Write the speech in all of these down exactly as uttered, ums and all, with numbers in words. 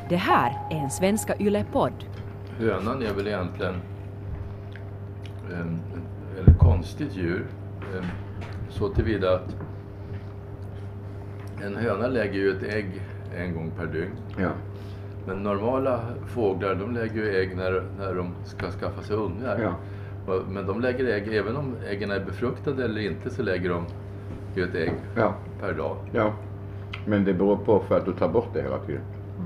Det här är en Svenska Yle-podd. Hönan är väl egentligen en, en konstigt djur. Så tillvida att en höna lägger ju ett ägg en gång per dygn. Ja. Men normala fåglar, de lägger ju ägg när, när de ska skaffa sig ungar. Ja. Men de lägger ägg, även om äggen är befruktade eller inte, så lägger de ju ett ägg Ja. per dag. Ja, men det beror på för att du tar bort det hela tiden.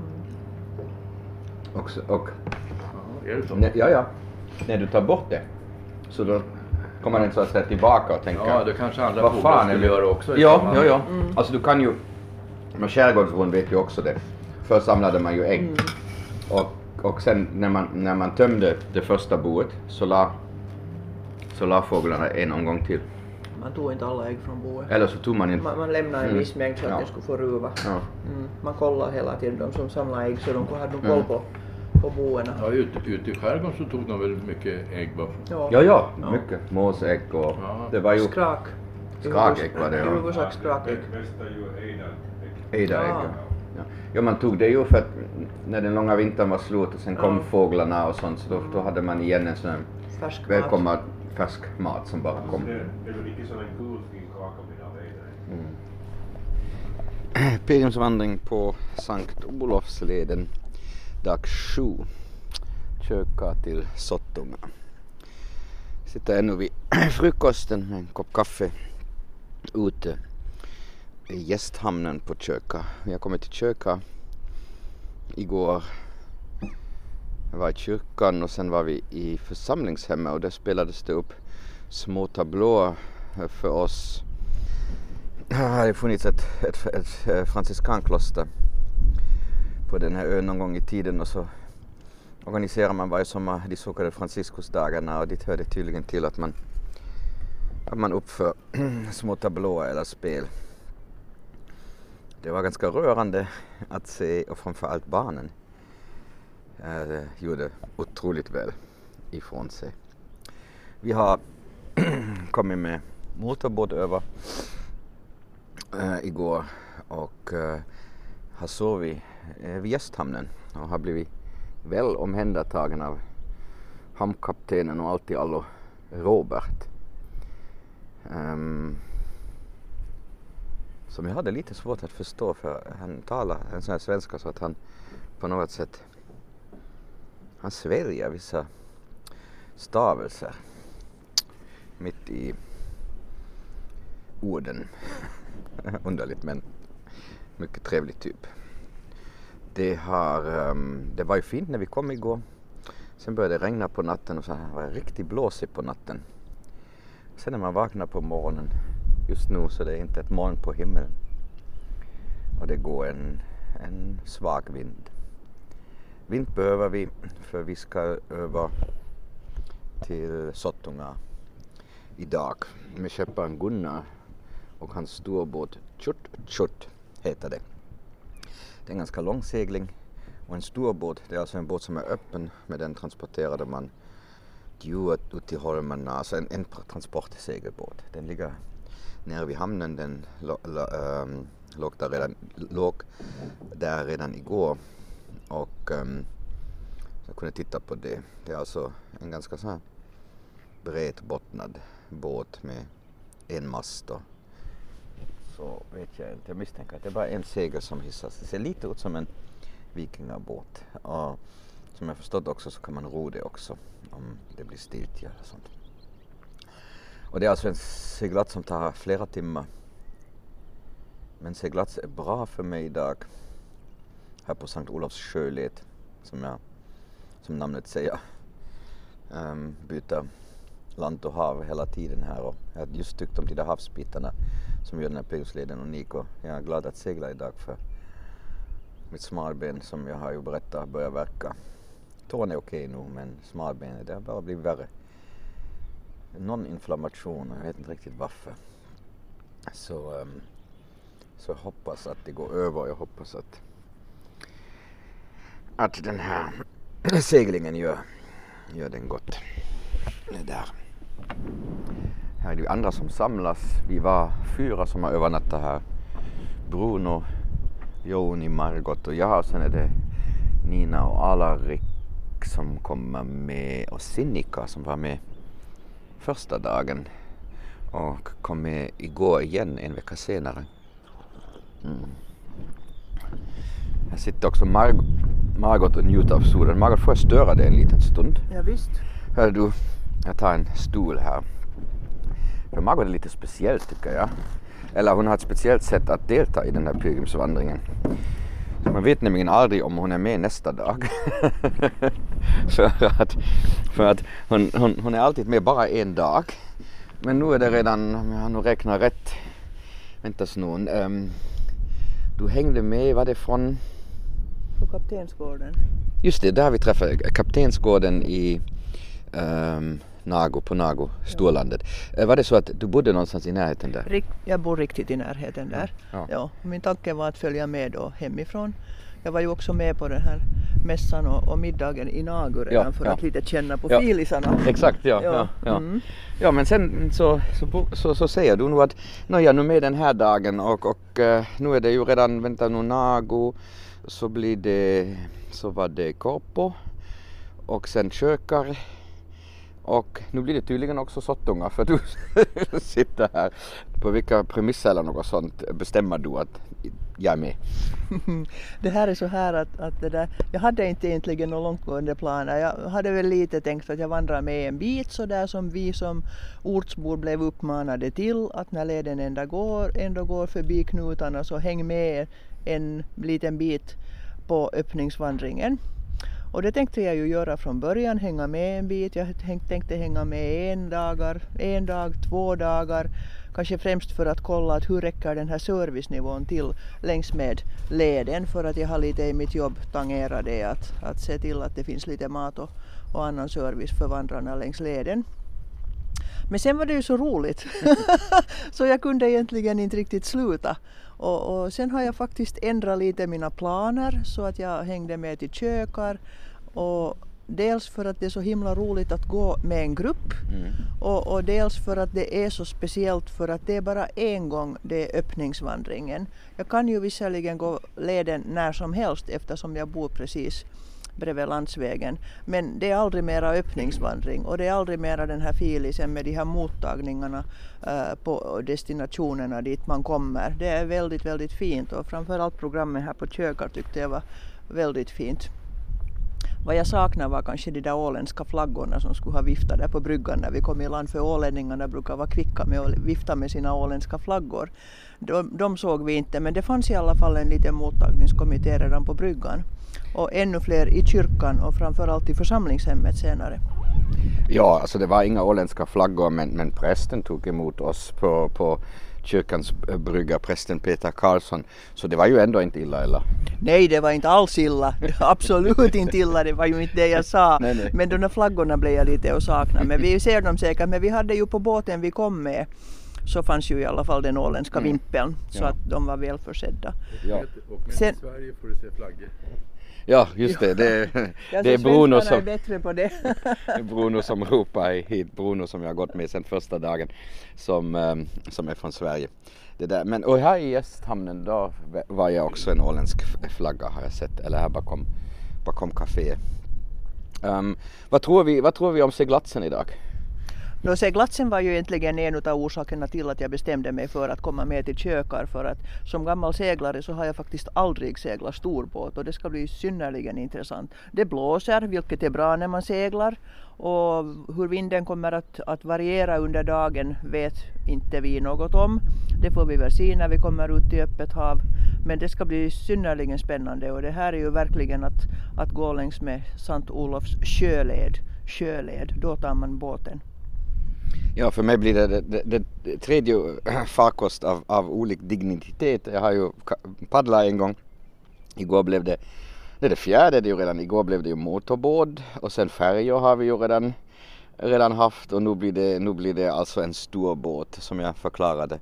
Och, så- och Ja, är det så? ne- ja, ja, när du tar bort det så då kommer den så att säga tillbaka och tänka. Ja, det kanske andra vad fåglar fan är skulle det? göra också. Ja, ifall man- ja, ja. Alltså du kan ju, men skärgårdsbon vet ju också det. Först samlade man ju ägg. Och, och sen när man, när man tömde det första boet så la, så la fåglarna en omgång till. Man tog inte alla ägg från boet. Eller så tog man inte. Man, man lämnade en Mm. viss mängd så att Ja. det skulle få ruva. Ja. Mm. Man kollade hela tiden de som samlade ägg så de hade nog koll Mm. på, på boena. Ja, ute, ute i skärgården så tog de väl mycket ägg. Va? Ja, ja, Ja. mycket. Måsägg och Ja. det var ju Skrak. Skrakägg var det, I ja. huvudsak skrakägg. Bästa ju Eida. Eidarägg. Ja. Ja. Ja, man tog det ju för att när den långa vintern var slut och sen kom Ja. fåglarna och sånt, så då, då hade man igen en sån här Färsk mat. välkomnad färsk mat som bara kom. Det, det är väl inte sån en gulfin kaka med av Eida. Mm. Pilgrimsvandring på Sankt Olofsleden, dag sju. Köka till Sottunga. Sitter ännu vid frukosten med en kopp kaffe ute i gästhamnen på Köka. Vi har kommit till Köka igår. Jag var i kyrkan och sen var vi i församlingshemmet och där spelades det upp små tablåer för oss. Det hade funnits ett, ett, ett franciskankloster på den här ön någon gång i tiden och så organiserar man varje sommar de så kallade franciskusdagarna och dit hör det tydligen till att man, att man uppför små tablåer eller spel. Det var ganska rörande att se och framförallt barnen äh, gjorde otroligt väl ifrån sig. Vi har kommit med motorbåt över äh, igår och äh, har sovit äh, vid gästhamnen och har blivit väl omhändertagen av hamnkaptenen och allt i allo Robert. Um, som jag hade lite svårt att förstå för han talar en sån här svenska så att han på något sätt han sväljer vissa stavelser mitt i orden. Underligt men mycket trevlig typ. Det, har, um, det var ju fint när vi kom igår. Sen började det regna på natten och så var det riktigt blåsigt på natten. Sen när man vaknar på morgonen, just nu så det är inte ett moln på himlen. Och det går en, en svag vind. Vind behöver vi för vi ska över till Sottunga idag med skepparen Gunnar och hans storbåt Tjut Tjut heter det. Det är en ganska lång segling och en stor båt, det är alltså en båt som är öppen, med den transporterade man djuret ut till holmarna, alltså en, en transportsegelbåt. Den ligger nere vid hamnen, den lå, lå, ähm, låg, där redan, låg där redan igår och ähm, jag kunde titta på det. Det är alltså en ganska så här bredbottnad båt med en mast och så vet jag inte. Jag misstänker att det är bara en segel som hissas. Det ser lite ut som en vikingabåt. Och som jag förstått också så kan man ro det också om det blir stiltje eller sånt. Och det är alltså en seglats som tar flera timmar. Men seglats är bra för mig idag. Här på Sankt Olofs sjöled som jag som namnet säger um, byter land och hav hela tiden här och jag har just tyckt om de där havsbitarna som gör den här pilgrimsleden unik och jag är glad att segla idag för mitt smalben som jag har ju berättat börjar verka. Tån är okej nu men smalbenet det har bara blivit värre. Någon inflammation, jag vet inte riktigt varför. Så, um, så jag hoppas att det går över och jag hoppas att att den här seglingen gör, gör den gott. Det där. Här är det andra som samlas. Vi var fyra som har övernattat här. Bruno, Joni, Margot och jag. Och sen är det Nina och Alarik som kommer med och Sinikka som var med första dagen och kom med igår igen en vecka senare. Mm. Här sitter också Mar- Margot och njuter av solen. Margot, får jag störa dig en liten stund? Ja, visst. Hör du, jag tar en stol här. För Margot är lite speciellt tycker jag. Eller hon har ett speciellt sätt att delta i den här pilgrimsvandringen. Man vet nämligen aldrig om hon är med nästa dag. för att, för att hon, hon, hon är alltid med bara en dag. Men nu är det redan, om jag nu räknar rätt. Vänta snön. Um, du hängde med, var det från? På Kaptensgården. Just det, där vi träffade Kaptensgården i um, Nago, på Nago, Storlandet. Ja. Var det så att du bodde någonstans i närheten där? Rikt, jag bor riktigt i närheten där. Ja. Ja, min tanke var att följa med då hemifrån. Jag var ju också med på den här mässan och, och middagen i Nago redan ja, för ja. att lite känna på ja. filisarna. Exakt, ja. ja. ja, ja. Mm. ja men sen så, så, så, så säger du nu att nu är jag nu med den här dagen och, och uh, nu är det ju redan, vänta nu, Nago, så blir det, så var det Korpo och sen Kökar. Och nu blir det tydligen också Sottunga för du sitter här. På vilka premisser eller något sånt bestämmer du att jag är med? Det här är så här att, att det där, jag hade inte egentligen några långtgående planer. Jag hade väl lite tänkt att jag vandrar med en bit så där som vi som ortsbor blev uppmanade till. Att när leden ändå går, ändå går förbi knutarna så häng med en liten bit på öppningsvandringen. Och det tänkte jag ju göra från början, hänga med en bit. Jag tänkte hänga med en, dagar, en dag, två dagar. Kanske främst för att kolla att hur räcker den här servicenivån till längs med leden. För att jag har lite i mitt jobb tangerat det att, att se till att det finns lite mat och, och annan service för vandrarna längs leden. Men sen var det ju så roligt. Så jag kunde egentligen inte riktigt sluta. Och, och sen har jag faktiskt ändrat lite mina planer så att jag hängde med till Kökar. Och dels för att det är så himla roligt att gå med en grupp. Mm. Och, och dels för att det är så speciellt för att det är bara en gång det är öppningsvandringen. Jag kan ju visserligen gå leden när som helst eftersom jag bor precis bredvid landsvägen. Men det är aldrig mera öppningsvandring och det är aldrig mera den här filisen med de här mottagningarna uh, på destinationerna dit man kommer. Det är väldigt, väldigt fint och framförallt programmet här på Kökar tyckte jag var väldigt fint. Vad jag saknar var kanske de där åländska flaggorna som skulle ha viftat där på bryggan när vi kom i land, för ålänningarna brukar vara kvicka med att vifta med sina åländska flaggor. De, de såg vi inte, men det fanns i alla fall en liten mottagningskommitté redan på bryggan. Och ännu fler i kyrkan och framförallt i församlingshemmet senare. Ja, alltså det var inga åländska flaggor men, men prästen tog emot oss på, på kyrkans brygga, prästen Peter Karlsson. Så det var ju ändå inte illa, eller? Nej, det var inte alls illa. Absolut inte illa, det var ju inte det jag sa. nej, nej. Men de där flaggorna blev jag lite och sakna. Men vi ser dem säkert, men vi hade ju på båten vi kom med så fanns ju i alla fall den åländska mm. vimpeln så ja. att de var väl försedda. Ja. Och med Sen... i Sverige får du se flaggor. Ja, just det. Det, ja, det är Bruno som, är bättre på det. Bruno som ropar hit. Bruno som jag har gått med sedan första dagen som, um, som är från Sverige. Det där. Men och här i gästhamnen då var jag också en åländsk flagga har jag sett. Eller här bakom, bakom café. Um, vad, tror vi, vad tror vi om seglatsen idag? Då seglatsen var ju egentligen en av orsakerna till att jag bestämde mig för att komma med till Kökar, för att som gammal seglare så har jag faktiskt aldrig seglat storbåt och det ska bli synnerligen intressant. Det blåser, vilket är bra när man seglar, och hur vinden kommer att, att variera under dagen vet inte vi något om. Det får vi väl se när vi kommer ut i öppet hav, men det ska bli synnerligen spännande och det här är ju verkligen att, att gå längs med Sankt Olofs sjöled, sjöled, då tar man båten. Ja, för mig blir det det, det, det tredje farkost av, av olik dignitet. Jag har ju paddlat en gång. Igår blev det, det är det fjärde, det är ju redan, igår blev det ju motorbåt och sen färjor har vi ju redan, redan haft och nu blir, det, nu blir det alltså en stor båt som jag förklarade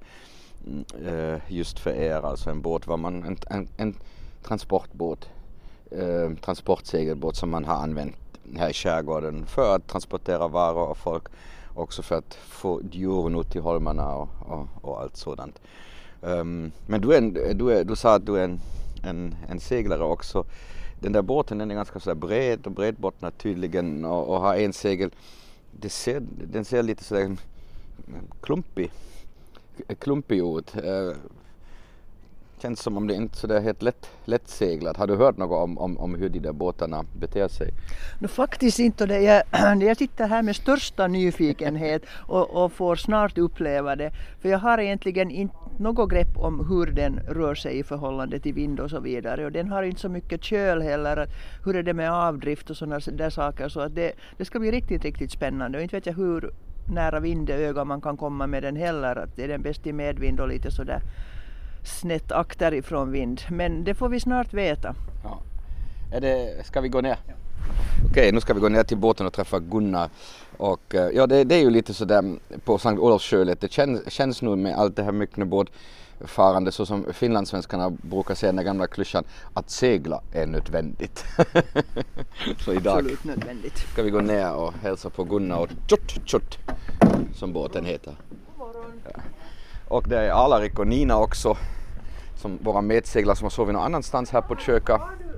just för er, alltså en båt var man, en, en, en transportbåt, eh, transportsegelbåt som man har använt här i skärgården för att transportera varor och folk. Också för att få djuren ut till holmarna och, och, och allt sådant. Um, men du, är en, du, är, du sa att du är en, en, en seglare också. den där båten den är ganska så bred och bredbottnad tydligen och, och har en segel. Det ser, den ser lite så klumpig, klumpig ut. Uh, känns som om det inte så där helt lätt, lätt seglat. Har du hört något om, om, om hur de där båtarna beter sig? No, faktiskt inte. Det. Jag, jag sitter här med största nyfikenhet och, och får snart uppleva det. För jag har egentligen inte något grepp om hur den rör sig i förhållande till vind och så vidare. Och den har inte så mycket köl heller. Hur är det med avdrift och sådana där saker. Så att det, det ska bli riktigt, riktigt spännande. Och inte vet jag hur nära vindöga man kan komma med den heller. Att är den bäst i medvind och lite sådär snett akter ifrån vind. Men det får vi snart veta. Ja. Är det, ska vi gå ner? Ja. Okej, nu ska vi gå ner till båten och träffa Gunnar. Och ja, det, det är ju lite sådär på Sankt Olofssjölet. Det känns, känns nu med allt det här mycket båtfarande så som finlandssvenskarna brukar säga den gamla klyschan att segla är nödvändigt. Så idag Absolut nödvändigt. Ska vi gå ner och hälsa på Gunnar och Tjut Tjut som båten heter. Ja. Och det är Alarik och Nina också som våra medseglare som har sovit någon annanstans här på köket.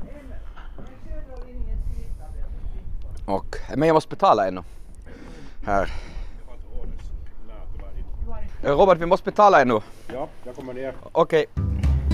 Och, men jag måste betala ännu. Här. Robert, vi måste betala ännu. Ja, jag kommer ner. Okej. Okay.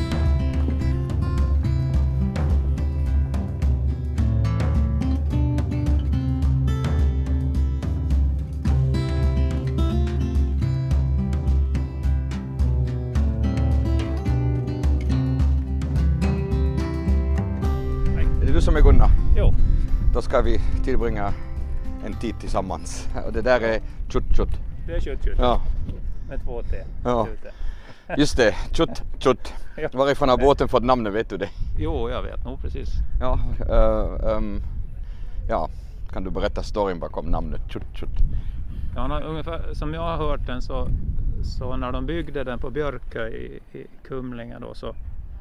Är det du som är Gunnar? Jo. Då ska vi tillbringa en tid tillsammans. Och det där är Tjut Tjut. Det är Tjut Tjut. Ja. Med två T. Ja. Just det, Tjut Tjut. Ja. Varifrån har båten fått namnet, vet du det? Jo, jag vet nog precis. Ja, uh, um, ja, kan du berätta storyn bakom namnet Tjut Tjut? Ja, ungefär som jag har hört den så, så när de byggde den på Björkö i, i Kumlinga då så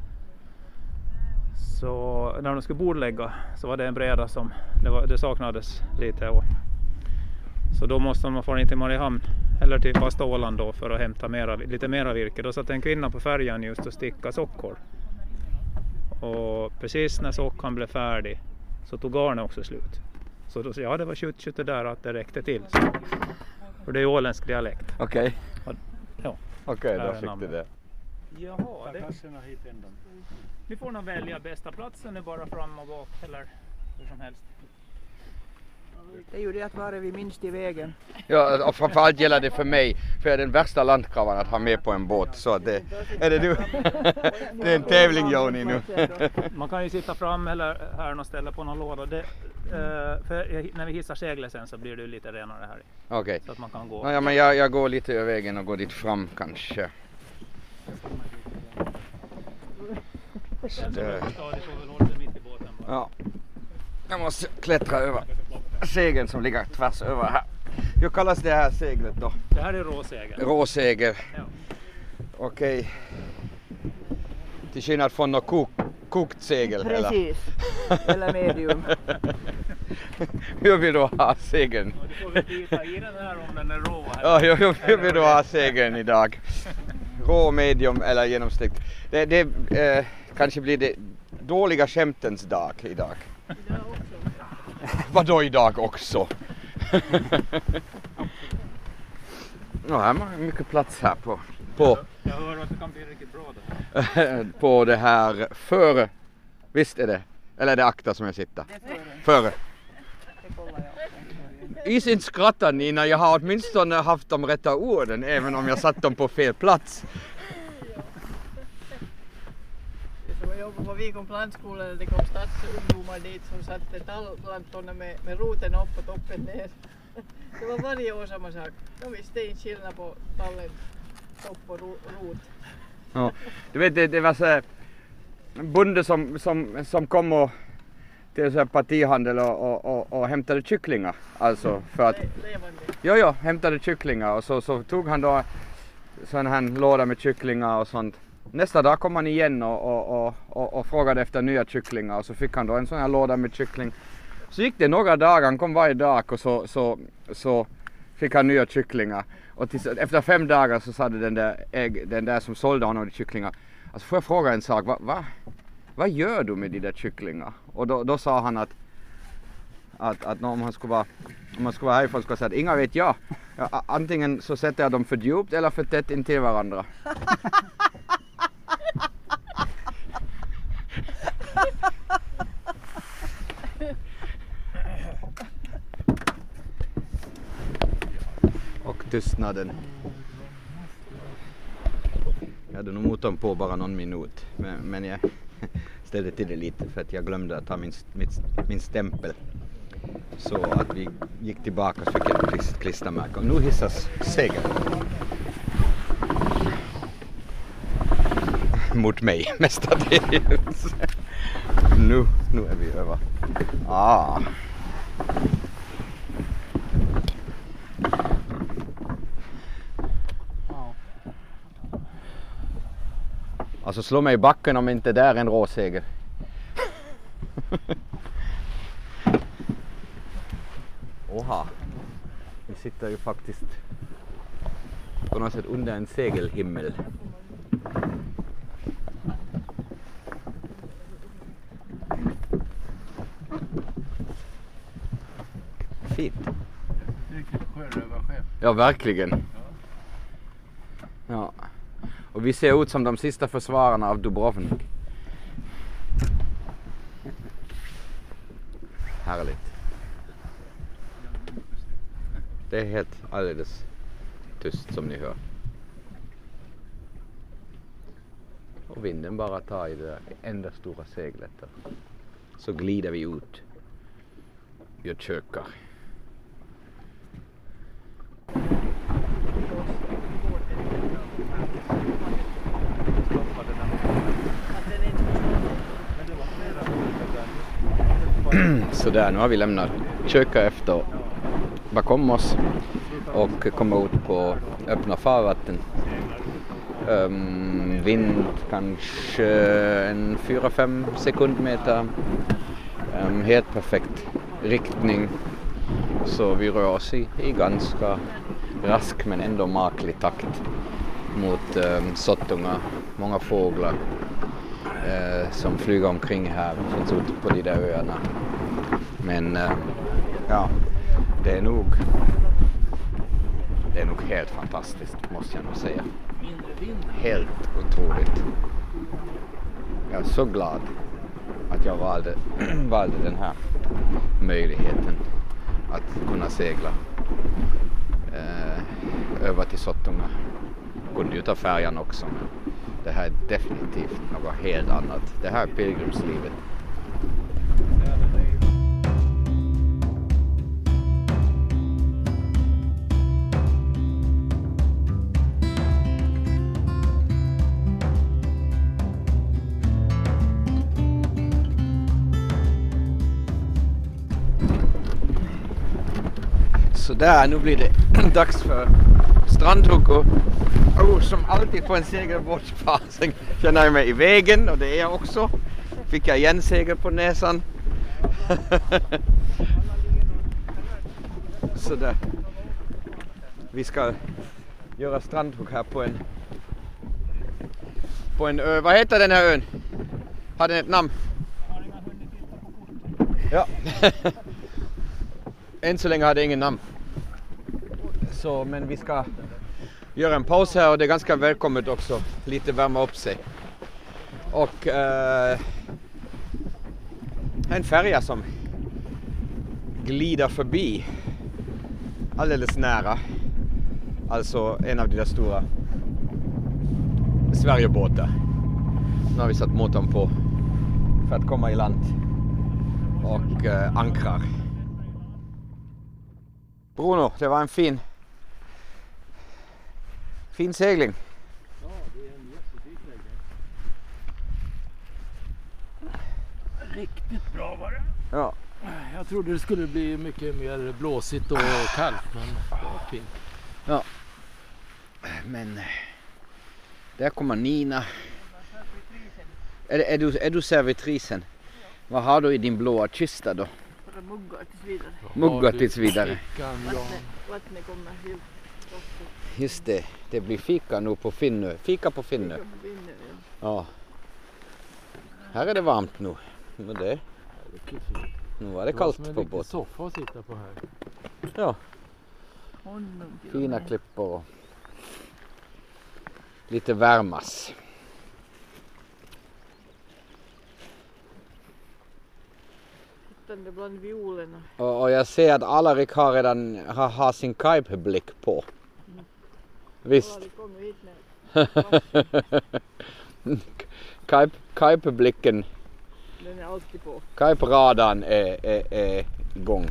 Så när de skulle bordlägga så var det en breda som det, var, det saknades lite. Och, så då måste man få in till Mariehamn eller till fasta Åland då för att hämta mera, lite mera virke. Då satt en kvinna på färjan just och sticka sockor. Och precis när sockan blev färdig så tog garnet också slut. Så då sa jag, ja, det var tjut tjut det där att det räckte till. Så. För det är åländsk dialekt. Okej. Okay. Ja, okej, okay, då fick du det. Jaha, det... Vi får nog välja bästa platsen nu bara fram och bak eller hur som helst. Det är ju det att var är vi minst i vägen. Ja, och framförallt gäller det för mig. För jag är den värsta landkravan att ha med på en båt. Så det, är det du? Det är en tävling, Joni, nu. Man kan ju sitta fram eller här och ställa på någon låda. Det, uh, för när vi hissar seglet sen så blir det lite renare här. Okej. Okay. Så att man kan gå. Ja, men jag, jag går lite över vägen och går dit fram kanske. Det... Ja. Jag måste klättra över segeln som ligger tvärs över här. Hur kallas det här seglet då? Det här är råsegel. Råsegel. Ja. Okej. Okay. Till skillnad från något kok, kokt segel. Precis. Eller, eller medium. Hur vill du ha segeln? Ja, du får väl byta i den här om den är rå. Ja, hur, hur vill du ha segeln idag? Rå, medium eller genomsnitt? Det, det eh, kanske blir det dåliga skämtens dag idag. Idag också. Vadå idag också? Ja, här är mycket plats här på på, jag hör att det kan bli riktigt bra det. På det här före. Visst är det? Eller är det akta som jag sitter? Det är före. Före. I sin skratta, Nina, jag har åtminstone haft de rätta orden även om jag satt dem på fel plats. Jag jobbade på Vikon plantskola och det kom stadsungdomar dit som satte tallplantorna med, med roten upp och toppen ner. Det var varje år samma sak. De visste inte skillnad på tallen, topp och rot. Ja, du vet, det, det var så här bonde som, som, som kom och till så här partihandel och, och, och, och hämtade kycklingar. Alltså för att... Levande. Jo, jo, hämtade kycklingar och så, så tog han då sån här låda med kycklingar och sånt. Nästa dag kom han igen och, och, och, och, och frågade efter nya kycklingar och så fick han då en sån här låda med kyckling. Så gick det några dagar, han kom varje dag och så, så, så fick han nya kycklingar. Och tills, efter fem dagar så sa den där, ägg, den där som sålde honom kycklingar. Alltså får jag fråga en sak, va, va, vad gör du med de där kycklingarna? Och då, då sa han att, att, att om han skulle vara, om man skulle vara härifrån skulle jag säga att inga vet jag. Ja, antingen så sätter jag dem för djupt eller för tätt in till varandra. Och tystnaden. Jag hade nog motorn på bara någon minut. Men, men jag ställde till det lite för att jag glömde att ta min, min, min stämpel. Så att vi gick tillbaka och fick ett klistermärke. Och nu hissas segeln. Mot mig mestadels. Nu, nu är vi över. Ah. Alltså slå mig i backen om inte där är en råsegel. Oha. Vi sitter ju faktiskt på något sätt under en segelhimmel. Fint. Riktigt sjörövarskepp. Ja, verkligen. Ja. Och vi ser ut som de sista försvararna av Dubrovnik. Härligt. Det är helt alldeles tyst som ni hör. Och vinden bara tar i det där enda stora seglet. Så glider vi ut. Vi kökar. Så där, nu har vi lämnat köka efter bakom oss och kommer ut på öppna farvatten. Um, vind kanske en fyra fem sekundmeter. Um, helt perfekt riktning. Så vi rör oss i, i ganska rask men ändå maklig takt mot um, Sottunga. Många fåglar uh, som flyger omkring här och finns ute på de där öarna. Men uh, ja, det är nog det är nog helt fantastiskt, måste jag nog säga. Helt otroligt. Jag är så glad att jag valde, valde den här möjligheten att kunna segla eh, över till Sottunga. Kunde ju ta färjan också, men det här är definitivt något helt annat. Det här är pilgrimslivet. Så där, nu blir det dags för strandhugg och oh, som alltid på en segelbåtsfart känner jag mig i vägen och det är jag också. Fick jag igen segel på näsan. Så där. Vi ska göra strandhugg här på en på en ö. Vad heter den här ön? Har den ett namn? Ja. Än så länge har det ingen namn. Så, men vi ska göra en paus här och det är ganska välkommet också. Lite värma upp sig. Och eh, en färja som glider förbi alldeles nära. Alltså en av de där stora Sverigebåtar. Nu har vi satt motorn på för att komma i land och eh, ankrar. Bruno, det var en fin fin segling. Ja, det är en jättefin segling. Riktigt bra var det. Ja. Jag trodde det skulle bli mycket mer blåsigt och kallt, men det var fint. Ja. Men där kommer Nina. Är, är, du, är du servitrisen? Vad har du i din blåa kista då? Bara muggar tills vidare. Muggar tills vidare. Vattnet, vattnet kommer helt. Just det, det blir fika nu på Finnö. Fika på Finnö. Fika på Finnö, ja. Ja. Här är det varmt nu. Nu, det. Nu var det kallt på båten. Det var soffa att sitta på här. Ja. Fina klippor och lite värmas. Tittande bland violerna. Och, och jag ser att Alarik har redan har, har sin Kaipe-blick på. Mm. Visst. Kaipe, Kaipe-blicken. Den är alltid på. Kaipe-radarn är, är, är igång.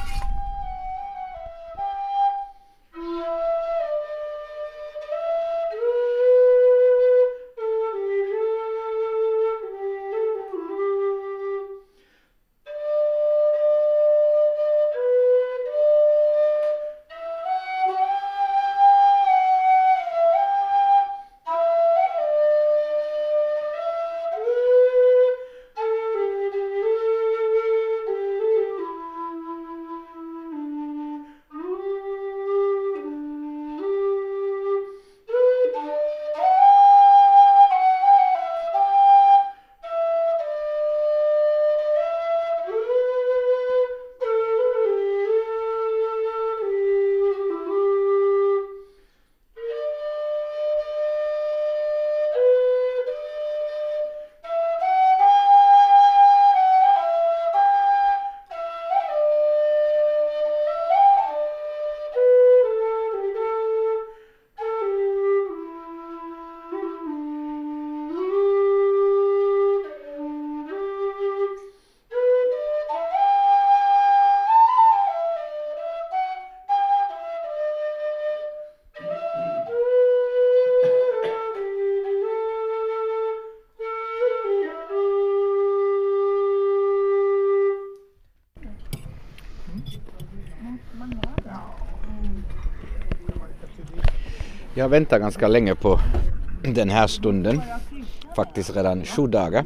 Jag väntar ganska länge på den här stunden. Faktiskt redan sju dagar.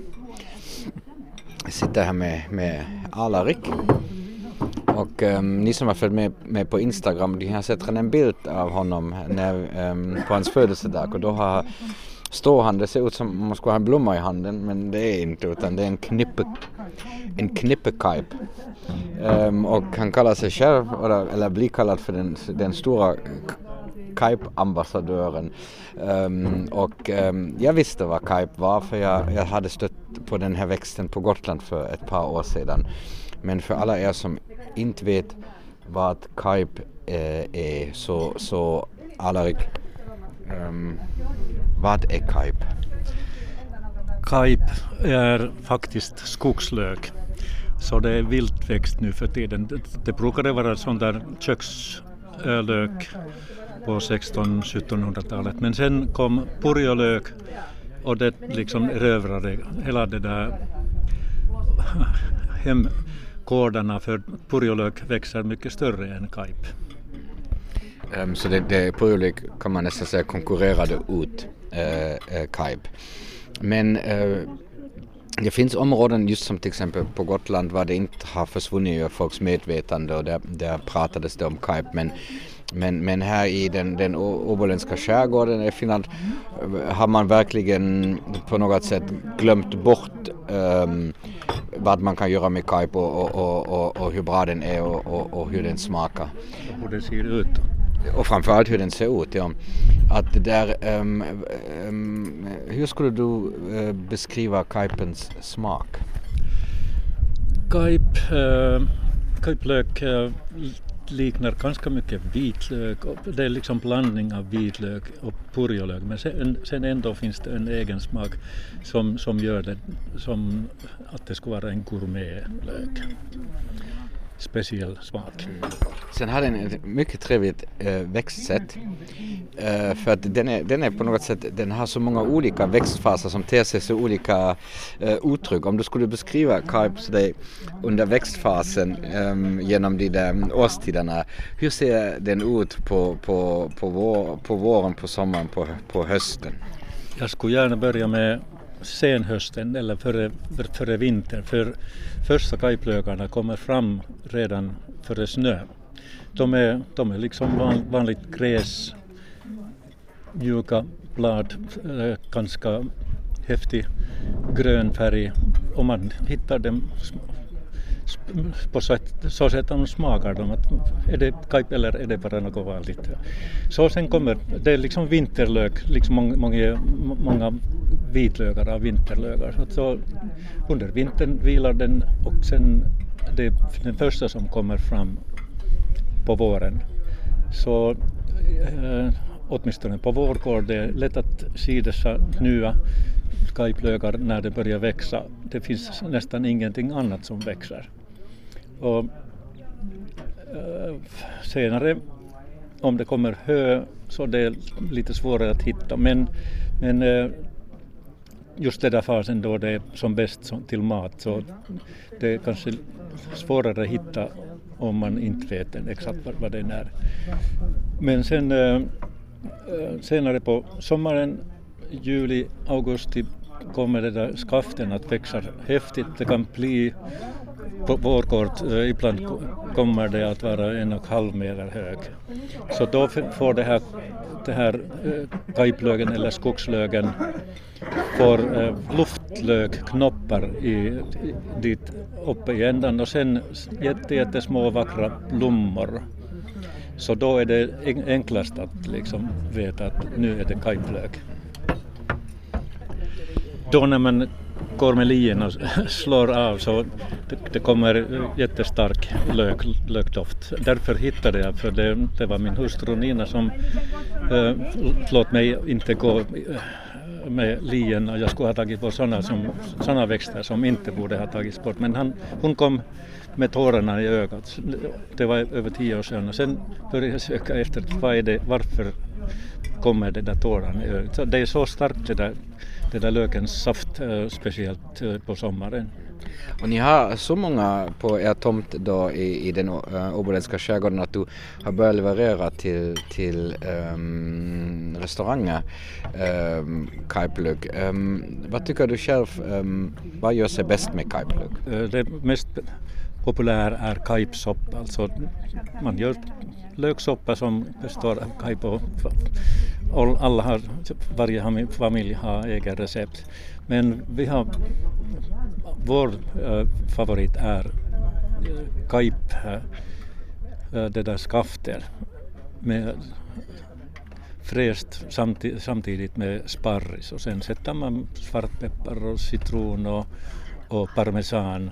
Jag sitter här med, med Alarik. Och um, ni som har följt med, med på Instagram, de har sett en bild av honom när, um, på hans födelsedag. Och då har, står han, det ser ut som om man skulle ha en blomma i handen, men det är inte, utan det är en knippe, en knippekajp. Um, och han kallar sig själv, eller, eller blir kallad för den, den stora Kaipe-ambassadören. Um, och um, jag visste vad Kaipe var, för jag, jag hade stött på den här växten på Gotland för ett par år sedan. Men för alla er som inte vet vad Kaipe eh, är, så, så Alarik, um, vad är Kaipe? Kaipe är faktiskt skogslök. Så det är viltväxt nu för tiden. Det, det brukade vara sån där kökslök på sexton sjuttonhundratalet. Men sen kom purjolök och det liksom erövrade hela det där hemgårdarna, för purjolök växer mycket större än Kaipe. Um, så det, det purjolök kan man nästan säga konkurrerade ut uh, uh, Kaipe. Men uh, det finns områden, just som till exempel på Gotland, var det inte har försvunnit ur folks medvetande, och där, där pratades det om Kaipe. Men, men, men här i den, den åboländska skärgården i Finland har man verkligen på något sätt glömt bort um, vad man kan göra med Kaipe och, och, och, och hur bra den är och, och, och hur den smakar. Och hur det ser ut. Och framförallt hur den ser ut, ja. Att det där, um, um, hur skulle du uh, beskriva Kaipens smak? Kaipe, uh, Kaipe-lök uh, liknar ganska mycket vitlök. Det är liksom blandning av vitlök och purjolök, men sen, sen ändå finns det en egen smak som, som gör det som att det ska vara en gourmetlök. Speciell smak. Sen har den ett mycket trevligt äh, växtsätt. Äh, för att den är, den är på något sätt, den har så många olika växtfaser som ter sig så olika äh, uttryck. Om du skulle beskriva Kaipe under växtfasen ähm, genom de där årstiderna, hur ser den ut på, på, på, vår, på våren, på sommaren, på, på hösten? Jag skulle gärna börja med senhösten eller före, före vinter, för första kaiplökarna kommer fram redan före snö. De är, de är liksom van, vanligt gräs, mjuka blad, ganska häftig grön färg. Om man hittar dem på så, så sätt att de smakar dem. Att är det kajp eller är det bara något vanligt? Så sen kommer det är liksom vinterlök, liksom många, många, många vitlökar av vinterlökar. Så under vintern vilar den och sen det är den första som kommer fram på våren. Så äh, åtminstone på vår gård det är lätt att se dessa nya kajplökar när det börjar växa. Det finns nästan ingenting annat som växer. Och äh, senare om det kommer hö så det är lite svårare att hitta. Men, men äh, just den där fasen då det är som bäst som, till mat så det är kanske svårare att hitta om man inte vet exakt vad, vad det är. Men sen äh, senare på sommaren, juli, augusti kommer det där skaften att växa häftigt. Det kan bli på vår gård, ibland kommer det att vara en och halv meter hög. Så då får det här, det här kajplöken eller skogslöken får eh, luftlökknoppar i, i, dit uppe i ändan och sen jätte, jättesmå vackra blommor. Så då är det enklast att liksom veta att nu är det kajplök. Då när man går med lien och slår av så det, det kommer jättestark lök, lökdoft. Därför hittade jag, för det, det var min hustru Nina som äh, låt mig inte gå med lien och jag skulle ha tagit på sådana, som, sådana växter som inte borde ha tagits bort. Men han, hon kom med tårarna i ögat. Det var över tio år sedan och sen började jag söka efter vad är det, varför kommer det där tårarna i ögat. Så det är så starkt det där, det där lökens saft, speciellt på sommaren. Och ni har så många på er tomt då i, i den uh, åboländska skärgården att du har börjat leverera till, till um, restauranger um, kajplök. Um, vad tycker du själv, um, vad gör sig bäst med kajplök? Det mest populära är kajpsoppa, alltså man gör löksoppa som består av kajp och alla har, varje familj har egen recept. Men vi har, vår äh, favorit är äh, kajp, äh, det där skafter med fräst samtidigt, samtidigt med sparris och sen sätter man svartpeppar och citron och, och parmesan.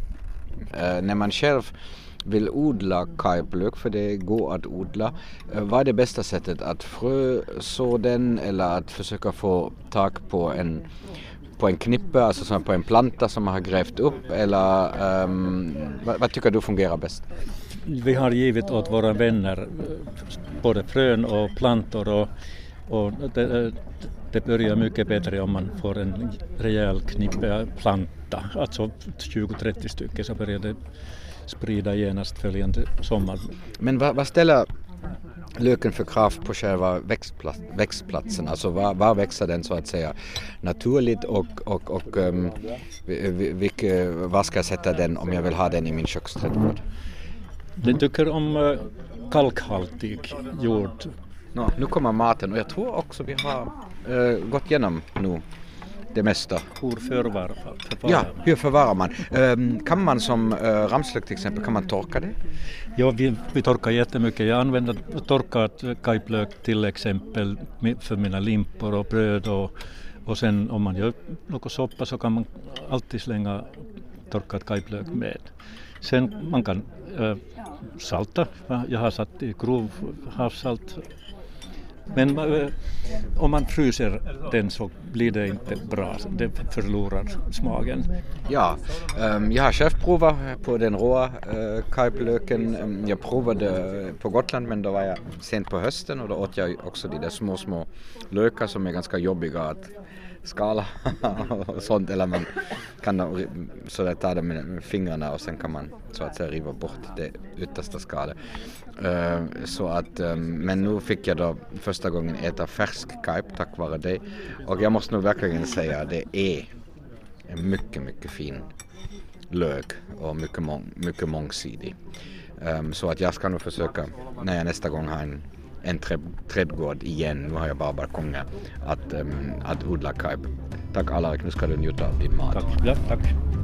Äh, när man själv vill odla kajplök, för det går att odla, vad är det bästa sättet att fröså den eller att försöka få tag på en på en knippe, alltså som på en planta som man har grävt upp, eller um, vad, vad tycker du fungerar bäst? Vi har givit åt våra vänner både frön och plantor och, och det, det börjar mycket bättre om man får en rejäl knippe planta, alltså tjugo till trettio stycken, så börjar det sprida genast följande sommar. Men vad, vad ställer löken för krav på själva växtplats, växtplatsen? Alltså var, var växer den så att säga naturligt och, och, och um, vilka, var ska jag sätta den om jag vill ha den i min köksträdgård? Den tycker om uh, kalkhaltig jord. No, nu kommer maten och jag tror också vi har uh, gått igenom nu det mesta. Hur förvarar man? Ja, hur förvarar man? Um, kan man som uh, ramslök till exempel, kan man torka det? Ja, vi, vi torkar jättemycket. Jag använder torkat kajplök till exempel för mina limpor och bröd och, och sen om man gör något soppa så kan man alltid slänga torkat kajplök med. Sen man kan äh, salta. Jag har satt i grov havssalt. Men äh, om man fryser den så blir det inte bra. Det förlorar smaken. Ja, um, jag har själv provat på den råa uh, kajplöken. Um, jag provade på Gotland, men då var jag sent på hösten och då åt jag också de där små små lökar som är ganska jobbiga att skala och sånt, eller man kan så där ta det med fingrarna och sen kan man så att säga riva bort det yttersta skalet. Uh, så att, um, men nu fick jag då första gången äta färsk kajp tack vare det, och jag måste nog verkligen säga att det är en mycket mycket fin lök och mycket, mång, mycket mångsidig. Um, så att jag ska nog försöka när jag nästa gång har en en trädgård igen, nu har jag bara balkonger, att, um, att odla kajp. Tack Alrik, nu ska du njuta av din mat. Tack. Ja, tack.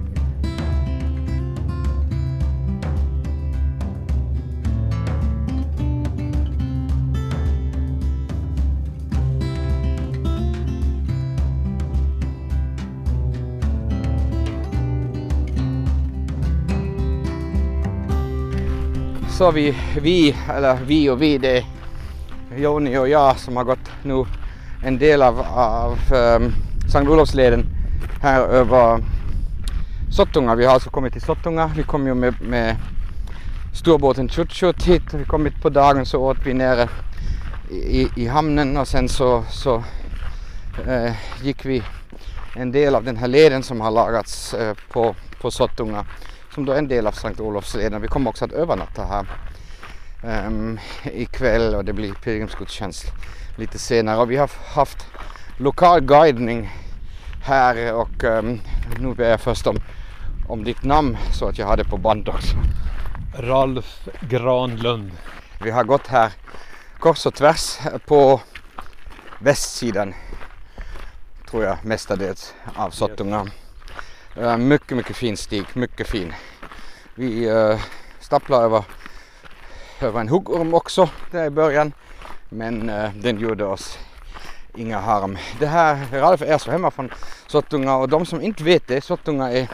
Så vi, vi, eller vi och vi, det är Joni och jag som har gått nu en del av, av um, Sankt Olofsleden här över Sottunga. Vi har alltså kommit till Sottunga. Vi kom ju med, med storbåten Tjut-Tjut hit. Vi kom hit på dagen, så åt vi nere i, i hamnen och sen så, så eh, gick vi en del av den här leden som har lagats eh, på, på Sottunga, som då är en del av Sankt Olofsleden. Vi kommer också att övernatta här um, ikväll och det blir pilgrimsgudstjänst lite senare. Och vi har haft lokal guidning här och um, nu ber jag först om, om ditt namn så att jag har det på band också. Ralf Granlund. Vi har gått här kors och tvärs på västsidan, tror jag, mestadels av Sottunga. Uh, mycket, mycket fin stig, mycket fin. Vi uh, stapplade över, över en huggorm också där i början, men uh, den gjorde oss inga harm. Det här, Ralf är så hemma från Sottunga, och de som inte vet det, Sottunga är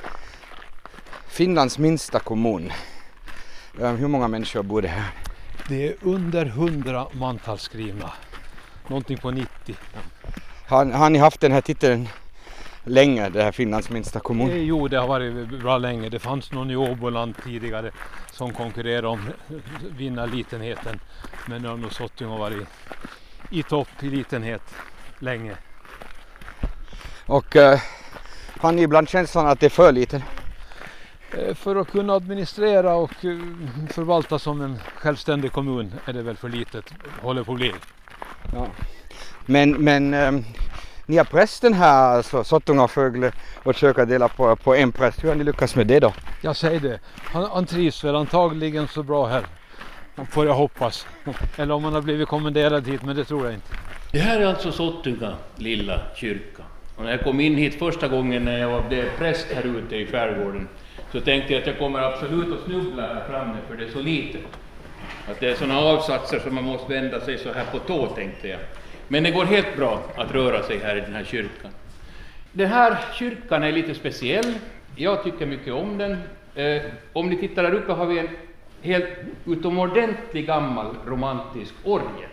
Finlands minsta kommun. Uh, hur många människor bor det här? Det är under hundra mantalsskrivna, någonting på nittio. Har, har ni haft den här titeln länge, det här Finlands minsta kommun? Eh, jo, det har varit bra länge. Det fanns någon i Åboland tidigare som konkurrerade om vinna litenheten. Men nu har nog Sottunga varit i topp i litenhet länge. Och eh, har ni ibland känslan att det är för liten? Eh, för att kunna administrera och eh, förvalta som en självständig kommun är det väl för litet, håller på att bli. Ja. Men, men eh, ni har prästen här, alltså Sottunga Fögle, och försöka dela på, på en präst. Hur har ni lyckats med det då? Jag säger det. Han, han trivs väl antagligen så bra här. Får jag hoppas. Eller om han har blivit kommenderad hit, men det tror jag inte. Det här är alltså Sottunga lilla kyrka. Och när jag kom in hit första gången när jag var präst här ute i skärgården, så tänkte jag att jag kommer absolut att snubbla här framme, för det är så litet. Att det är sådana avsatser som man måste vända sig så här på tå, tänkte jag. Men det går helt bra att röra sig här i den här kyrkan. Den här kyrkan är lite speciell. Jag tycker mycket om den. Eh, om ni tittar där uppe har vi en helt utomordentlig gammal romantisk orgel.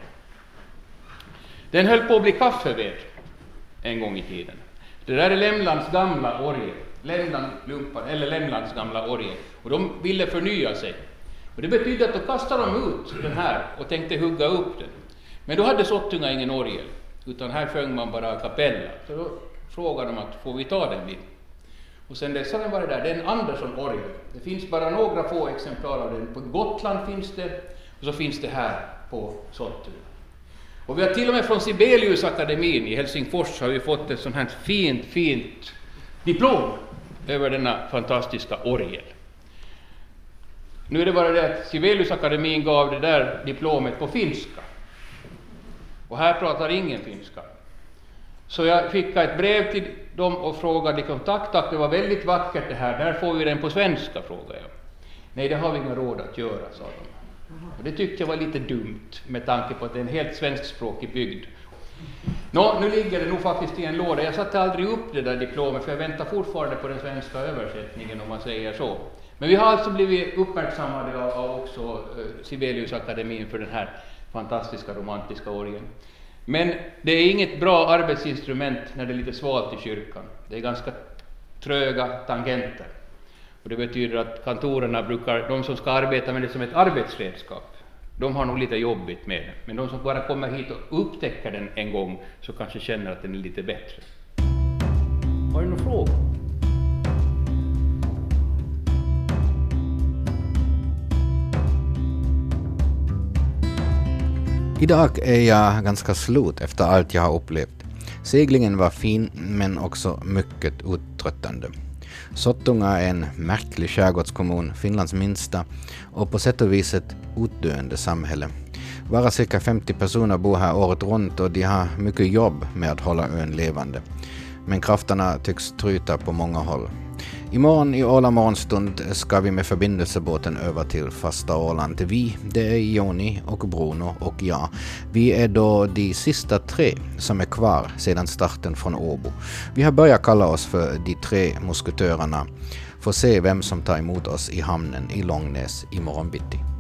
Den höll på att bli kaffeved en gång i tiden. Det där är Lämlands gamla orgel. Lämland lumpar, eller Lämlands gamla orgel. Och de ville förnya sig. Och det betyder att då kastade de ut den här och tänkte hugga upp den. Men då hade Sottunga ingen orgel, utan här sjöng man bara kapella. Så då frågade de att får vi ta den vid? Och sen dess har den varit där. Det är en Andersson-orgel. Det finns bara några få exemplar av den. På Gotland finns det, och så finns det här på Sottunga. Och vi har till och med från Sibeliusakademin i Helsingfors har vi fått ett sånt här fint, fint diplom över denna fantastiska orgel. Nu är det bara det att Sibeliusakademin gav det där diplomet på finska. Och här pratar ingen finska. Så jag skickade ett brev till dem och frågade liksom, tack, tack, det var väldigt vackert det här. Där får vi den på svenska, frågade jag. Nej, det har vi inga råd att göra, sa de. Och det tyckte jag var lite dumt med tanke på att det är en helt svenskspråkig bygd. Nå, nu ligger det nog faktiskt i en låda. Jag satte aldrig upp det där diplomet, för jag väntar fortfarande på den svenska översättningen, om man säger så. Men vi har alltså blivit uppmärksammade av, av också uh, Sibeliusakademin för den här fantastiska romantiska orgeln. Men det är inget bra arbetsinstrument när det är lite svalt i kyrkan. Det är ganska tröga tangenter. Och det betyder att kantorerna brukar, de som ska arbeta med det som ett arbetsredskap, de har nog lite jobbigt med det. Men de som bara kommer hit och upptäcker den en gång, så kanske känner att den är lite bättre. Har du någon fråga? Idag är jag ganska slut efter allt jag har upplevt. Seglingen var fin, men också mycket uttröttande. Sottunga är en märklig skärgårdskommun, Finlands minsta, och på sätt och vis ett utdöende samhälle. Bara cirka femtio personer bor här året runt och de har mycket jobb med att hålla ön levande. Men krafterna tycks tryta på många håll. Imorgon i Åla morgonstund ska vi med förbindelsebåten över till fasta Åland. Vi, det är Joni och Bruno och jag. Vi är då de sista tre som är kvar sedan starten från Åbo. Vi har börjat kalla oss för de tre musketörerna. Får se vem som tar emot oss i hamnen i Långnäs i morgonbitti.